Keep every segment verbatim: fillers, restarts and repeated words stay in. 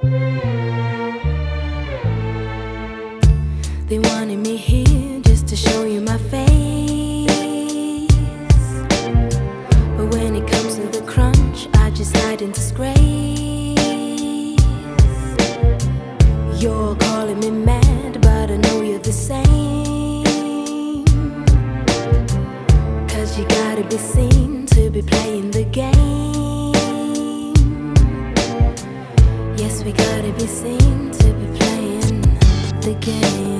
They wanted me here just to show you my face, but when it comes to the crunch, I just hide in disgrace. You're calling me mad, but I know you're the same, 'cause you gotta be seen to be playing the game. Yes, we gotta be seen to be playing the game.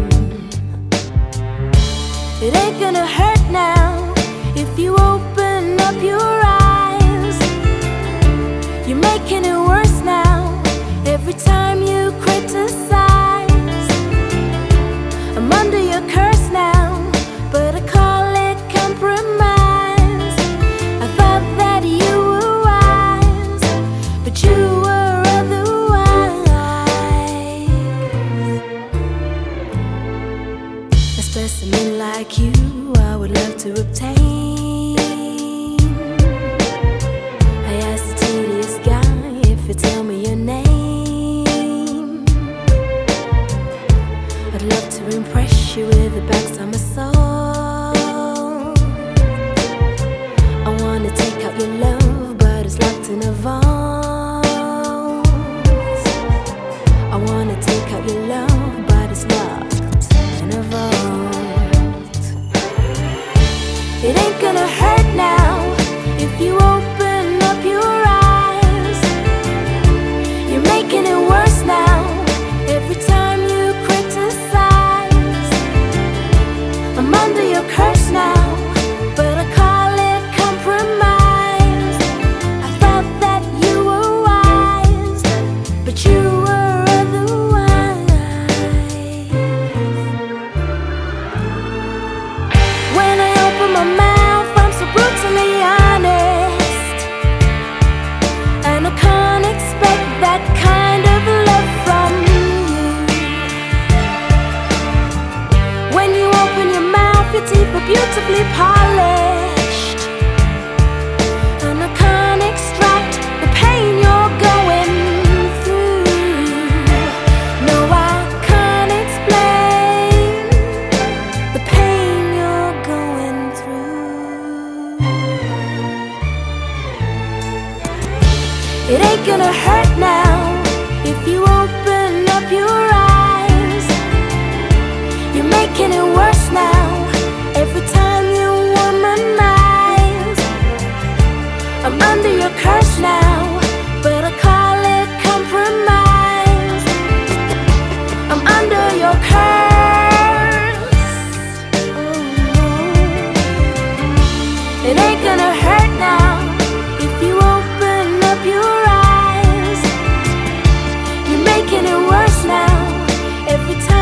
It ain't gonna hurt now if you open up your eyes. You're making it worse now every time you criticize. I'm under your curse now, but I call it compromise. I thought that you were wise, but you were otherwise. A specimen like you I would love to obtain. I asked the tedious guy if you tell me your name. I'd love to impress you with the backside massage. I wanna take out your love, but it's locked in a vault. I wanna take out your love, but it's locked in a vault. It ain't gonna hurt now if you open up your eyes. You're making it worse now every time you criticize. I'm under your curse now, but I call it compromise. I thought that you were wise, but you were otherwise. When I open my mouth, I'm so brutally honest, and I can't expect that kind of love from you. When you open your mouth, your teeth are beautifully polished, and I can't extract the pain you're going through. No, I can't explain the pain you're going through. It ain't gonna hurt now if you open up your eyes. You're making it worse now every time you womanize. I'm under your curse now, but I call it compromise. I'm under your curse. Oh no. It ain't gonna hurt now if you open up your eyes. You're making it worse now every time